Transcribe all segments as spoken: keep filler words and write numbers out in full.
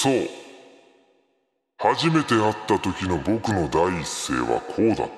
そう。初めて会った時の僕の第一声はこうだった。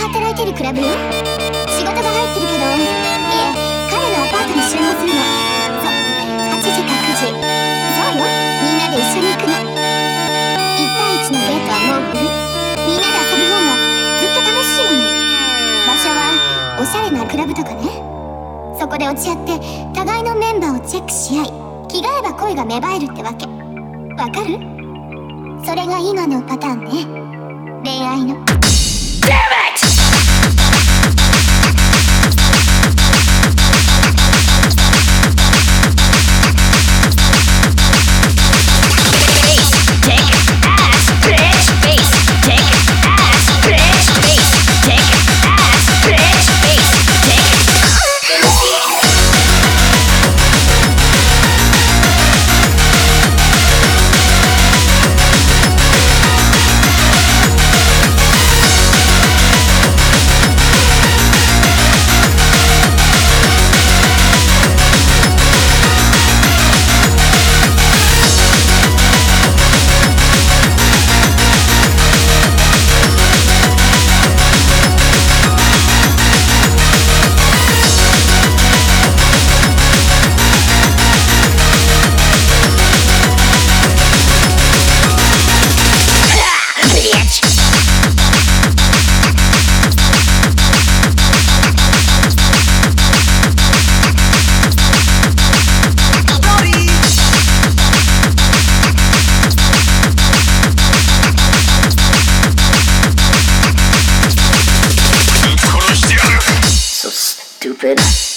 働いてるクラブよ。仕事が入ってるけど、いえ、彼のアパートに集合するの。そう、はちじかくじ。そうよ、みんなで一緒に行くの。いち対いちのデートはもう古い。みんなで遊ぶ方がずっと楽しいもの。場所はおしゃれなクラブとかね。そこで落ち合って互いのメンバーをチェックし合い、気が合えば恋が芽生えるってわけ。わかる？それが今のパターンね。恋愛の。 Stupid.